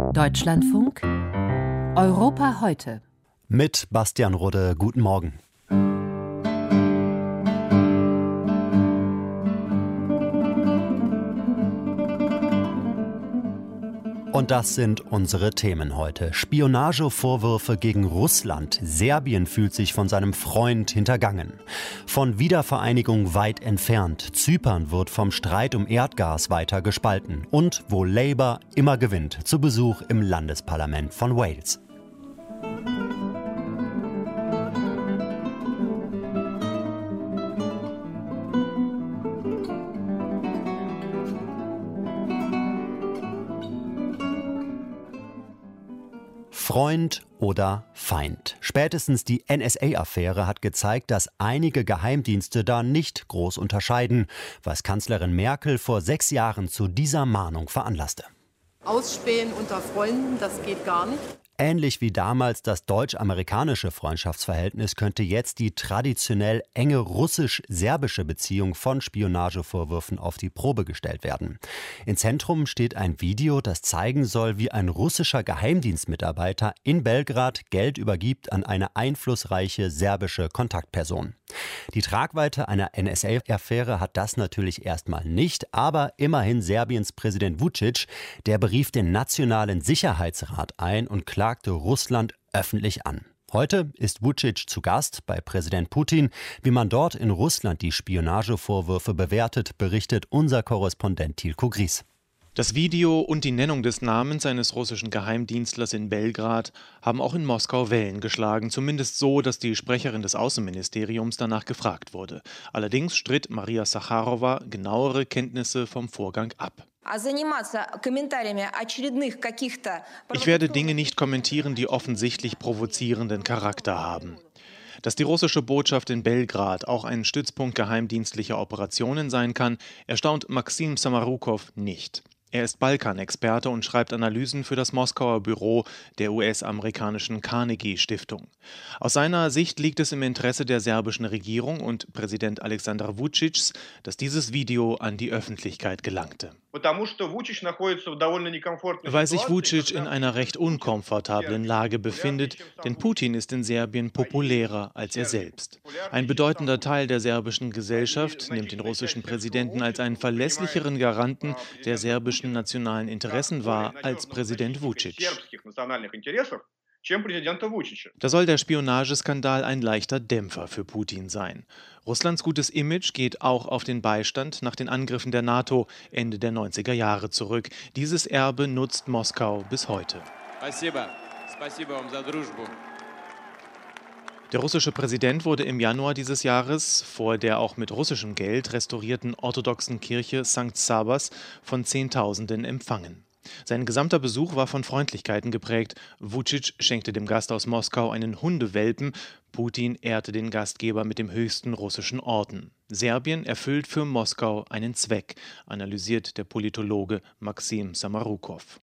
Deutschlandfunk Europa heute. Mit Bastian Rudde, guten Morgen. Und das sind unsere Themen heute. Spionagevorwürfe gegen Russland. Serbien fühlt sich von seinem Freund hintergangen. Von Wiedervereinigung weit entfernt. Zypern wird vom Streit um Erdgas weiter gespalten. Und wo Labour immer gewinnt. Zu Besuch im Landesparlament von Wales. Freund oder Feind? Spätestens die NSA-Affäre hat gezeigt, dass einige Geheimdienste da nicht groß unterscheiden, was Kanzlerin Merkel vor 6 Jahren zu dieser Mahnung veranlasste. Ausspähen unter Freunden, das geht gar nicht. Ähnlich wie damals das deutsch-amerikanische Freundschaftsverhältnis könnte jetzt die traditionell enge russisch-serbische Beziehung von Spionagevorwürfen auf die Probe gestellt werden. Im Zentrum steht ein Video, das zeigen soll, wie ein russischer Geheimdienstmitarbeiter in Belgrad Geld übergibt an eine einflussreiche serbische Kontaktperson. Die Tragweite einer NSA-Affäre hat das natürlich erstmal nicht, aber immerhin Serbiens Präsident Vučić, der berief den Nationalen Sicherheitsrat ein und klagte Russland öffentlich an. Heute ist Vučić zu Gast bei Präsident Putin. Wie man dort in Russland die Spionagevorwürfe bewertet, berichtet unser Korrespondent Tilko Gries. Das Video und die Nennung des Namens eines russischen Geheimdienstlers in Belgrad haben auch in Moskau Wellen geschlagen, zumindest so, dass die Sprecherin des Außenministeriums danach gefragt wurde. Allerdings stritt Maria Sacharowa genauere Kenntnisse vom Vorgang ab. Ich werde Dinge nicht kommentieren, die offensichtlich provozierenden Charakter haben. Dass die russische Botschaft in Belgrad auch ein Stützpunkt geheimdienstlicher Operationen sein kann, erstaunt Maxim Samarukov nicht. Er ist Balkanexperte und schreibt Analysen für das Moskauer Büro der US-amerikanischen Carnegie-Stiftung. Aus seiner Sicht liegt es im Interesse der serbischen Regierung und Präsident Aleksandar Vučić, dass dieses Video an die Öffentlichkeit gelangte. Weil sich Vučić in einer recht unkomfortablen Lage befindet, denn Putin ist in Serbien populärer als er selbst. Ein bedeutender Teil der serbischen Gesellschaft nimmt den russischen Präsidenten als einen verlässlicheren Garanten der serbischen nationalen Interessen wahr als Präsident Vučić. Da soll der Spionageskandal ein leichter Dämpfer für Putin sein. Russlands gutes Image geht auch auf den Beistand nach den Angriffen der NATO Ende der 90er Jahre zurück. Dieses Erbe nutzt Moskau bis heute. Der russische Präsident wurde im Januar dieses Jahres vor der auch mit russischem Geld restaurierten orthodoxen Kirche Sankt Sabas von Zehntausenden empfangen. Sein gesamter Besuch war von Freundlichkeiten geprägt. Vučić schenkte dem Gast aus Moskau einen Hundewelpen. Putin ehrte den Gastgeber mit dem höchsten russischen Orden. Serbien erfüllt für Moskau einen Zweck, analysiert der Politologe Maxim Samarukov.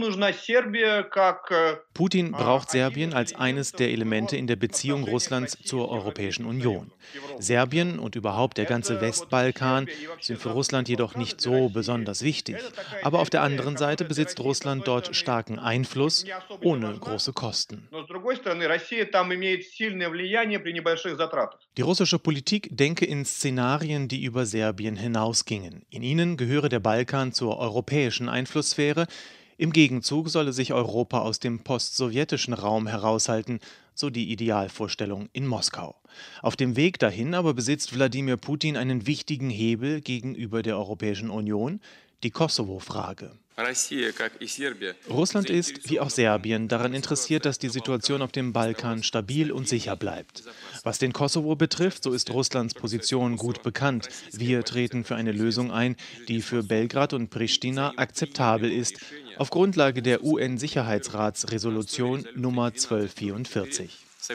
Putin braucht Serbien als eines der Elemente in der Beziehung Russlands zur Europäischen Union. Serbien und überhaupt der ganze Westbalkan sind für Russland jedoch nicht so besonders wichtig. Aber auf der anderen Seite besitzt Russland dort starken Einfluss, ohne große Kosten. Die russische Politik denke in Szenarien, die über Serbien hinausgingen. In ihnen gehöre der Balkan zur europäischen Einflusssphäre. Im Gegenzug solle sich Europa aus dem postsowjetischen Raum heraushalten, so die Idealvorstellung in Moskau. Auf dem Weg dahin aber besitzt Wladimir Putin einen wichtigen Hebel gegenüber der Europäischen Union, die Kosovo-Frage. Russland ist, wie auch Serbien, daran interessiert, dass die Situation auf dem Balkan stabil und sicher bleibt. Was den Kosovo betrifft, so ist Russlands Position gut bekannt. Wir treten für eine Lösung ein, die für Belgrad und Pristina akzeptabel ist, auf Grundlage der UN-Sicherheitsratsresolution Nummer 1244.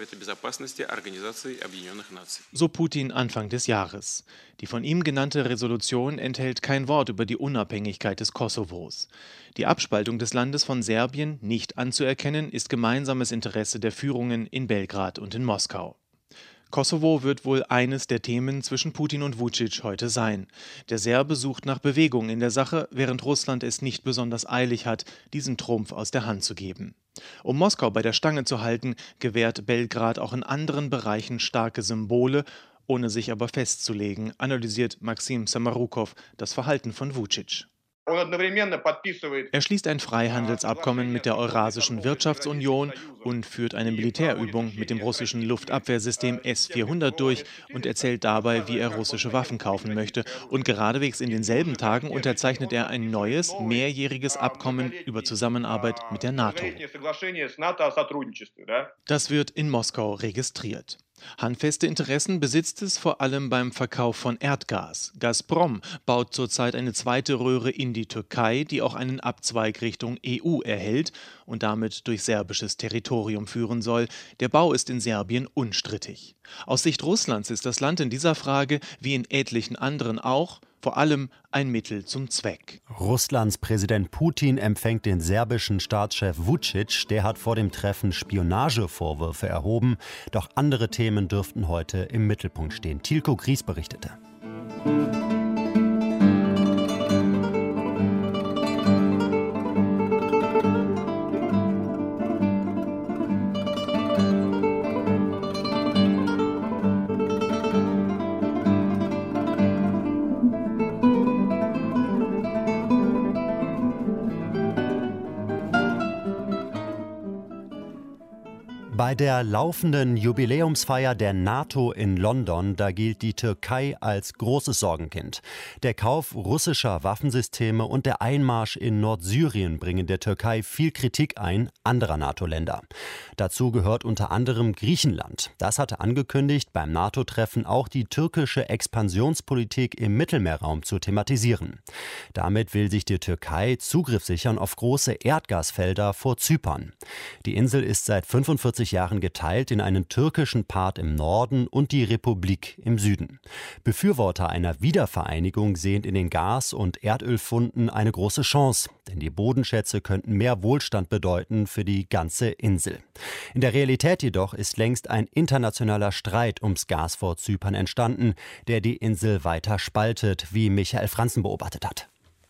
So Putin Anfang des Jahres. Die von ihm genannte Resolution enthält kein Wort über die Unabhängigkeit des Kosovos. Die Abspaltung des Landes von Serbien nicht anzuerkennen, ist gemeinsames Interesse der Führungen in Belgrad und in Moskau. Kosovo wird wohl eines der Themen zwischen Putin und Vučić heute sein. Der Serbe sucht nach Bewegung in der Sache, während Russland es nicht besonders eilig hat, diesen Trumpf aus der Hand zu geben. Um Moskau bei der Stange zu halten, gewährt Belgrad auch in anderen Bereichen starke Symbole, ohne sich aber festzulegen, analysiert Maxim Samarukov das Verhalten von Vučić. Er schließt ein Freihandelsabkommen mit der Eurasischen Wirtschaftsunion und führt eine Militärübung mit dem russischen Luftabwehrsystem S-400 durch und erzählt dabei, wie er russische Waffen kaufen möchte. Und geradewegs in denselben Tagen unterzeichnet er ein neues, mehrjähriges Abkommen über Zusammenarbeit mit der NATO. Das wird in Moskau registriert. Handfeste Interessen besitzt es vor allem beim Verkauf von Erdgas. Gazprom baut zurzeit eine zweite Röhre in die Türkei, die auch einen Abzweig Richtung EU erhält und damit durch serbisches Territorium führen soll. Der Bau ist in Serbien unstrittig. Aus Sicht Russlands ist das Land in dieser Frage, wie in etlichen anderen auch, vor allem ein Mittel zum Zweck. Russlands Präsident Putin empfängt den serbischen Staatschef Vučić. Der hat vor dem Treffen Spionagevorwürfe erhoben. Doch andere Themen dürften heute im Mittelpunkt stehen. Tilko Gries berichtete. Bei der laufenden Jubiläumsfeier der NATO in London, da gilt die Türkei als großes Sorgenkind. Der Kauf russischer Waffensysteme und der Einmarsch in Nordsyrien bringen der Türkei viel Kritik ein, anderer NATO-Länder. Dazu gehört unter anderem Griechenland. Das hatte angekündigt, beim NATO-Treffen auch die türkische Expansionspolitik im Mittelmeerraum zu thematisieren. Damit will sich die Türkei Zugriff sichern auf große Erdgasfelder vor Zypern. Die Insel ist seit 45 Jahren geteilt in einen türkischen Part im Norden und die Republik im Süden. Befürworter einer Wiedervereinigung sehen in den Gas- und Erdölfunden eine große Chance, denn die Bodenschätze könnten mehr Wohlstand bedeuten für die ganze Insel. In der Realität jedoch ist längst ein internationaler Streit ums Gas vor Zypern entstanden, der die Insel weiter spaltet, wie Michael Franzen beobachtet hat.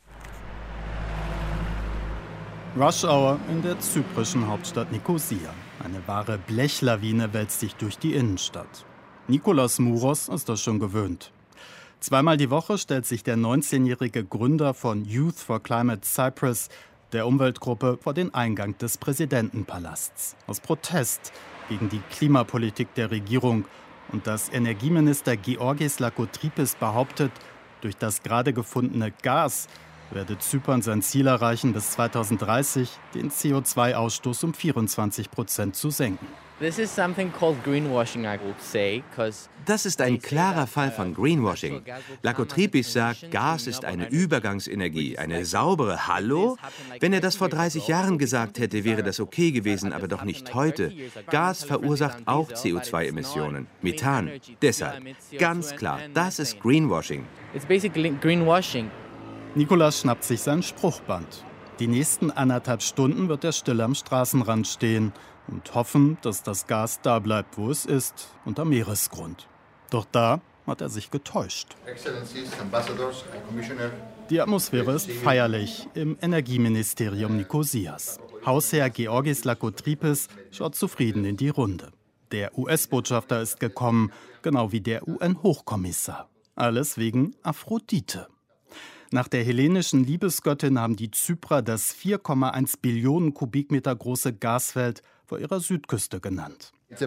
Rush Hour in der zyprischen Hauptstadt Nikosia. Eine wahre Blechlawine wälzt sich durch die Innenstadt. Nikolaos Mouros ist das schon gewöhnt. Zweimal die Woche stellt sich der 19-jährige Gründer von Youth for Climate Cyprus, der Umweltgruppe, vor den Eingang des Präsidentenpalasts. Aus Protest gegen die Klimapolitik der Regierung und dass Energieminister Georgis Lakotripis behauptet, durch das gerade gefundene Gas werde Zypern sein Ziel erreichen, bis 2030 den CO2-Ausstoß um 24% zu senken. Das ist ein klarer Fall von Greenwashing. Lakotripis sagt, Gas ist eine Übergangsenergie, eine saubere Hallo? Wenn er das vor 30 Jahren gesagt hätte, wäre das okay gewesen, aber doch nicht heute. Gas verursacht auch CO2-Emissionen, Methan. Deshalb, ganz klar, das ist Greenwashing. Nikolaos schnappt sich sein Spruchband. Die nächsten 1,5 Stunden wird er still am Straßenrand stehen und hoffen, dass das Gas da bleibt, wo es ist, unter Meeresgrund. Doch da hat er sich getäuscht. Die Atmosphäre ist feierlich im Energieministerium Nikosias. Hausherr Georgis Lakotripis schaut zufrieden in die Runde. Der US-Botschafter ist gekommen, genau wie der UN-Hochkommissar. Alles wegen Aphrodite. Nach der hellenischen Liebesgöttin haben die Zyprer das 4,1 Billionen Kubikmeter große Gasfeld vor ihrer Südküste genannt.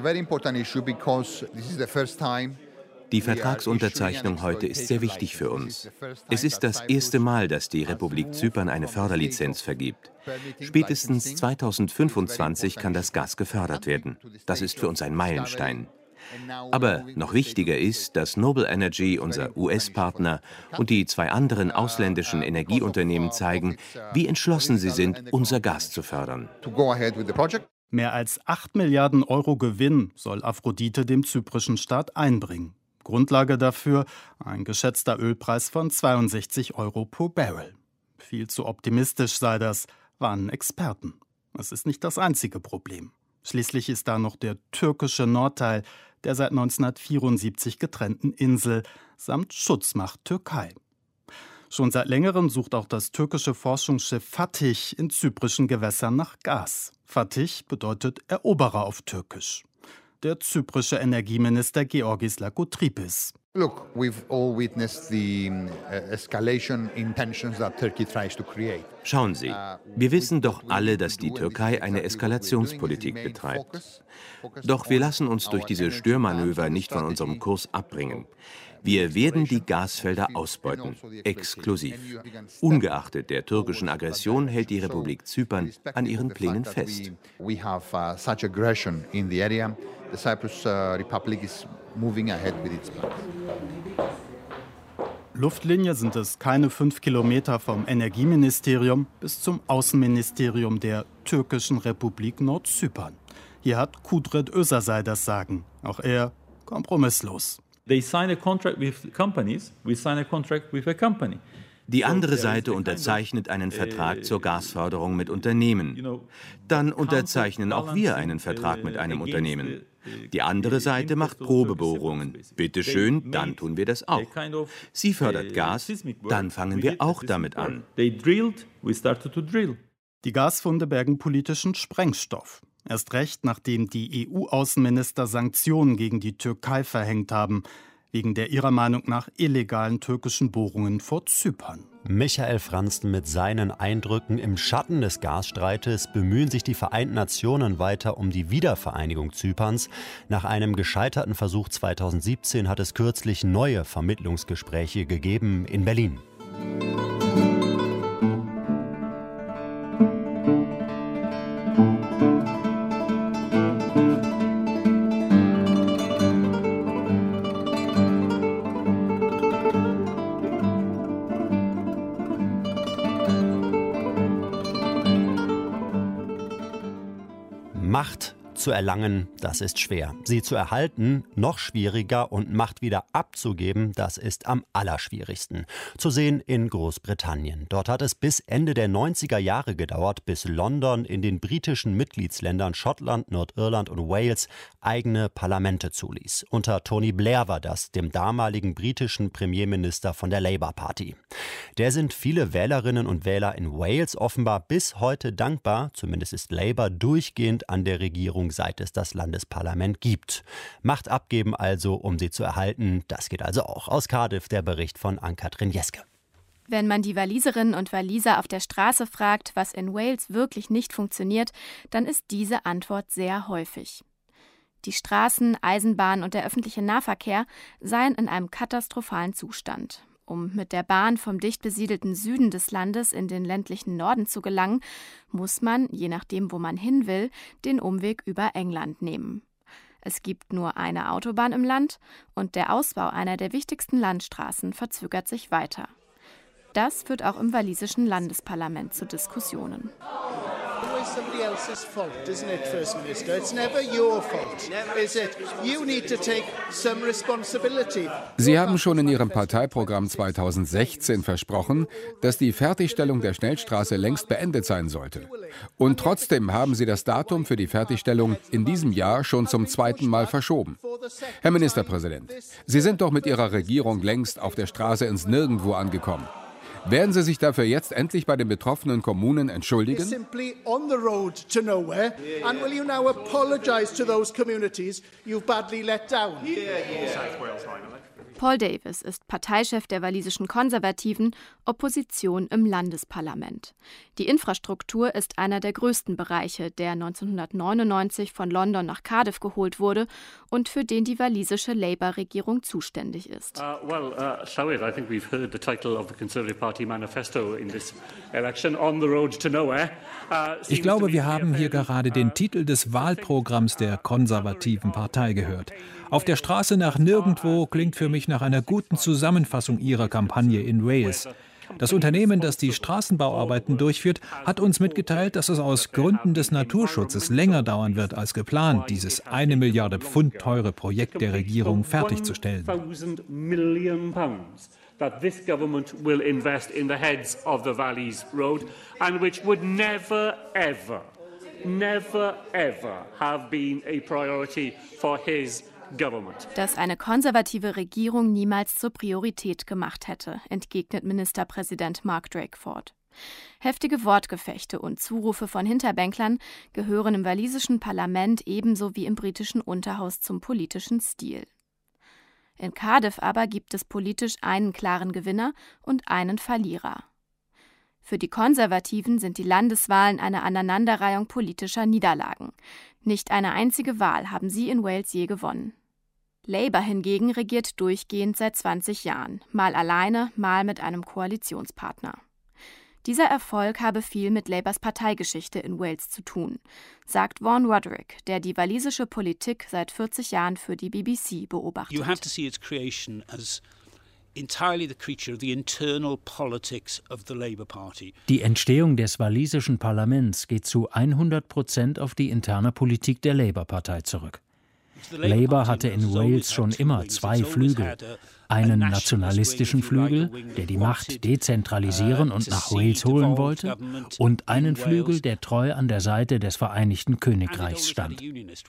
Die Vertragsunterzeichnung heute ist sehr wichtig für uns. Es ist das erste Mal, dass die Republik Zypern eine Förderlizenz vergibt. Spätestens 2025 kann das Gas gefördert werden. Das ist für uns ein Meilenstein. Aber noch wichtiger ist, dass Noble Energy, unser US-Partner, und die 2 anderen ausländischen Energieunternehmen zeigen, wie entschlossen sie sind, unser Gas zu fördern. Mehr als 8 Milliarden Euro Gewinn soll Aphrodite dem zyprischen Staat einbringen. Grundlage dafür ein geschätzter Ölpreis von 62 Euro pro Barrel. Viel zu optimistisch sei das, warnen Experten. Es ist nicht das einzige Problem. Schließlich ist da noch der türkische Nordteil der seit 1974 getrennten Insel samt Schutzmacht Türkei. Schon seit längerem sucht auch das türkische Forschungsschiff Fatih in zyprischen Gewässern nach Gas. Fatih bedeutet Eroberer auf Türkisch. Der zyprische Energieminister Georgis Lakotripis. Look, we've all witnessed the escalation in tensions that Turkey tries to create. Schauen Sie, wir wissen doch alle, dass die Türkei eine Eskalationspolitik betreibt. Doch wir lassen uns durch diese Störmanöver nicht von unserem Kurs abbringen. Wir werden die Gasfelder ausbeuten, exklusiv. Ungeachtet der türkischen Aggression hält die Republik Zypern an ihren Plänen fest. We have such aggression in the area. The Cyprus Republic is moving ahead with its plans. Luftlinie sind es keine 5 Kilometer vom Energieministerium bis zum Außenministerium der türkischen Republik Nordzypern. Hier hat Kudret Özasay das Sagen. Auch er kompromisslos. They sign a contract with companies, we sign a contract with a company. Die andere Seite unterzeichnet einen Vertrag zur Gasförderung mit Unternehmen. Dann unterzeichnen auch wir einen Vertrag mit einem Unternehmen. Die andere Seite macht Probebohrungen. Bitte schön, dann tun wir das auch. Sie fördert Gas, dann fangen wir auch damit an. Die Gasfunde bergen politischen Sprengstoff. Erst recht, nachdem die EU-Außenminister Sanktionen gegen die Türkei verhängt haben, wegen der ihrer Meinung nach illegalen türkischen Bohrungen vor Zypern. Michael Franzen mit seinen Eindrücken. Im Schatten des Gasstreites bemühen sich die Vereinten Nationen weiter um die Wiedervereinigung Zyperns. Nach einem gescheiterten Versuch 2017 hat es kürzlich neue Vermittlungsgespräche gegeben in Berlin. Macht zu erlangen, das ist schwer. Sie zu erhalten, noch schwieriger, und Macht wieder abzugeben, das ist am allerschwierigsten. Zu sehen in Großbritannien. Dort hat es bis Ende der 90er Jahre gedauert, bis London in den britischen Mitgliedsländern Schottland, Nordirland und Wales eigene Parlamente zuließ. Unter Tony Blair war das, dem damaligen britischen Premierminister von der Labour Party. Der sind viele Wählerinnen und Wähler in Wales offenbar bis heute dankbar. Zumindest ist Labour durchgehend an der Regierung, seit es das Landesparlament gibt. Macht abgeben also, um sie zu erhalten. Das geht also auch. Aus Cardiff der Bericht von Ann-Kathrin Jeske. Wenn man die Waliserinnen und Waliser auf der Straße fragt, was in Wales wirklich nicht funktioniert, dann ist diese Antwort sehr häufig. Die Straßen, Eisenbahnen und der öffentliche Nahverkehr seien in einem katastrophalen Zustand. Um mit der Bahn vom dicht besiedelten Süden des Landes in den ländlichen Norden zu gelangen, muss man, je nachdem, wo man hin will, den Umweg über England nehmen. Es gibt nur eine Autobahn im Land und der Ausbau einer der wichtigsten Landstraßen verzögert sich weiter. Das führt auch im walisischen Landesparlament zu Diskussionen. Somebody else's fault, isn't it, First Minister? It's never your fault, is it? You need to take some responsibility. Sie haben schon in Ihrem Parteiprogramm 2016 versprochen, dass die Fertigstellung der Schnellstraße längst beendet sein sollte. Und trotzdem haben Sie das Datum für die Fertigstellung in diesem Jahr schon zum zweiten Mal verschoben. Herr Ministerpräsident, Sie sind doch mit Ihrer Regierung längst auf der Straße ins Nirgendwo angekommen. Werden Sie sich dafür jetzt endlich bei den betroffenen Kommunen entschuldigen? Paul Davies ist Parteichef der walisischen Konservativen, Opposition im Landesparlament. Die Infrastruktur ist einer der größten Bereiche, der 1999 von London nach Cardiff geholt wurde und für den die walisische Labour-Regierung zuständig ist. Llywyd, I think we've heard the title of the Conservative Party manifesto in this election, On the Road to Nowhere. Ich glaube, wir haben hier gerade den Titel des Wahlprogramms der konservativen Partei gehört. Auf der Straße nach Nirgendwo klingt für mich nach einer guten Zusammenfassung ihrer Kampagne in Wales. Das Unternehmen, das die Straßenbauarbeiten durchführt, hat uns mitgeteilt, dass es aus Gründen des Naturschutzes länger dauern wird als geplant, dieses 1 Milliarde Pfund teure Projekt der Regierung fertigzustellen. That this government will invest in the heads of the Valleys Road and which would never, ever never ever have been a priority for his government. Das eine konservative Regierung niemals zur Priorität gemacht hätte, entgegnet Ministerpräsident Mark Drakeford. Heftige Wortgefechte und Zurufe von Hinterbänklern gehören im walisischen Parlament ebenso wie im britischen Unterhaus zum politischen Stil. In Cardiff aber gibt es politisch einen klaren Gewinner und einen Verlierer. Für die Konservativen sind die Landeswahlen eine Aneinanderreihung politischer Niederlagen. Nicht eine einzige Wahl haben sie in Wales je gewonnen. Labour hingegen regiert durchgehend seit 20 Jahren, mal alleine, mal mit einem Koalitionspartner. Dieser Erfolg habe viel mit Labours Parteigeschichte in Wales zu tun, sagt Vaughan Roderick, der die walisische Politik seit 40 Jahren für die BBC beobachtet. You have to see its creation as entirely the creature of the internal politics of the Labour Party. Die Entstehung des walisischen Parlaments geht zu 100% auf die interne Politik der Labour-Partei zurück. Labour hatte in Wales schon immer zwei Flügel. Einen nationalistischen Flügel, der die Macht dezentralisieren und nach Wales holen wollte, und einen Flügel, der treu an der Seite des Vereinigten Königreichs stand.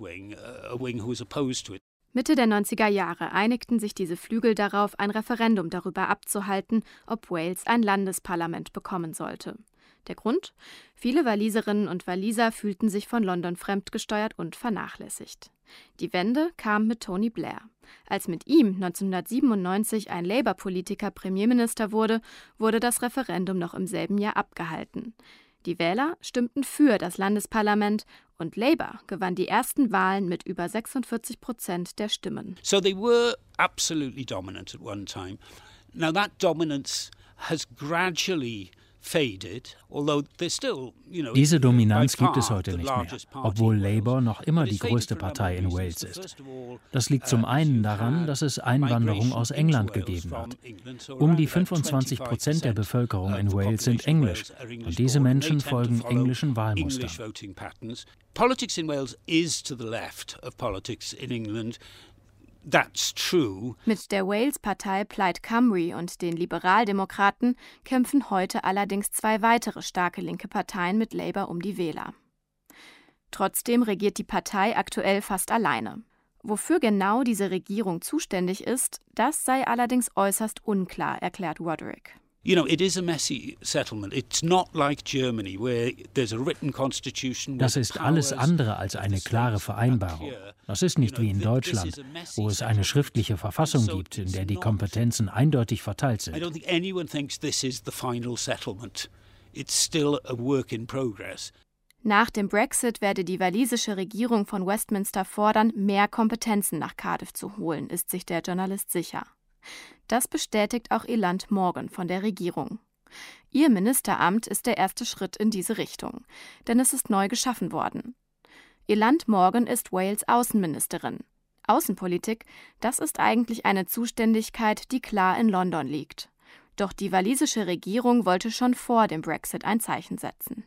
Mitte der 90er Jahre einigten sich diese Flügel darauf, ein Referendum darüber abzuhalten, ob Wales ein Landesparlament bekommen sollte. Der Grund? Viele Waliserinnen und Waliser fühlten sich von London fremdgesteuert und vernachlässigt. Die Wende kam mit Tony Blair. Als mit ihm 1997 ein Labour-Politiker Premierminister wurde, wurde das Referendum noch im selben Jahr abgehalten. Die Wähler stimmten für das Landesparlament und Labour gewann die ersten Wahlen mit über 46% der Stimmen. So they were absolutely dominant at one time. Now that dominance has gradually faded, although there's still, Diese Dominanz gibt es heute nicht mehr, obwohl Labour noch immer die größte Partei in Wales ist. Das liegt zum einen daran, dass es Einwanderung aus England gegeben hat. Um die 25% der Bevölkerung in Wales sind englisch und diese Menschen folgen englischen Wahlmustern. Politics in Wales is to the left of politics in England. That's true. Mit der Wales-Partei Plaid Cymru und den Liberaldemokraten kämpfen heute allerdings zwei weitere starke linke Parteien mit Labour um die Wähler. Trotzdem regiert die Partei aktuell fast alleine. Wofür genau diese Regierung zuständig ist, das sei allerdings äußerst unklar, erklärt Roderick. It is a messy settlement. It's not like Germany, where there's a written constitution. Das ist alles andere als eine klare Vereinbarung. Das ist nicht wie in Deutschland, wo es eine schriftliche Verfassung gibt, in der die Kompetenzen eindeutig verteilt sind. I don't think anyone thinks this is the final settlement. It's still a work in progress. Nach dem Brexit werde die walisische Regierung von Westminster fordern, mehr Kompetenzen nach Cardiff zu holen, ist sich der Journalist sicher. Das bestätigt auch Eland Morgan von der Regierung. Ihr Ministeramt ist der erste Schritt in diese Richtung, denn es ist neu geschaffen worden. Eland Morgan ist Wales Außenministerin. Außenpolitik, das ist eigentlich eine Zuständigkeit, die klar in London liegt. Doch die walisische Regierung wollte schon vor dem Brexit ein Zeichen setzen.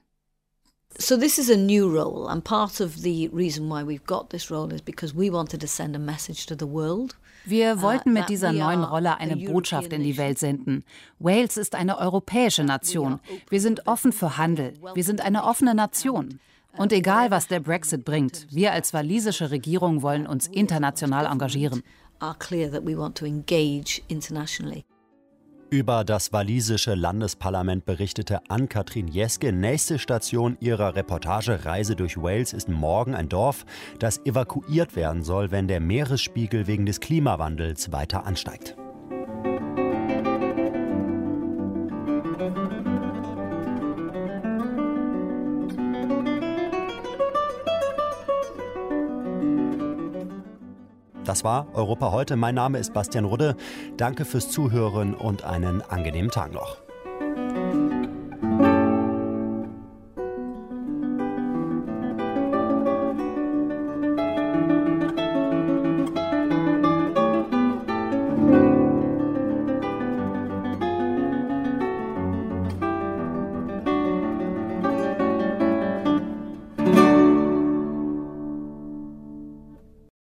So this is a new role, and part of the reason why we've got this role is because we wanted to send a message to the world. Wir wollten mit dieser neuen Rolle eine Botschaft in die Welt senden. Wales ist eine europäische Nation. Wir sind offen für Handel. Wir sind eine offene Nation. Und egal, was der Brexit bringt, wir als walisische Regierung wollen uns international engagieren. Über das walisische Landesparlament berichtete Ann-Kathrin Jeske. Nächste Station ihrer Reportagereise durch Wales ist morgen ein Dorf, das evakuiert werden soll, wenn der Meeresspiegel wegen des Klimawandels weiter ansteigt. Das war Europa heute. Mein Name ist Bastian Rudde. Danke fürs Zuhören und einen angenehmen Tag noch.